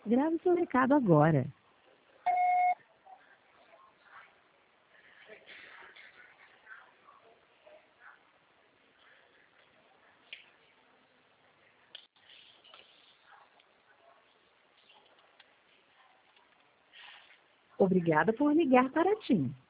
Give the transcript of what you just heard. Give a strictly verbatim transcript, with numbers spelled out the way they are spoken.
Grave seu recado agora. Obrigada por ligar para a TIM.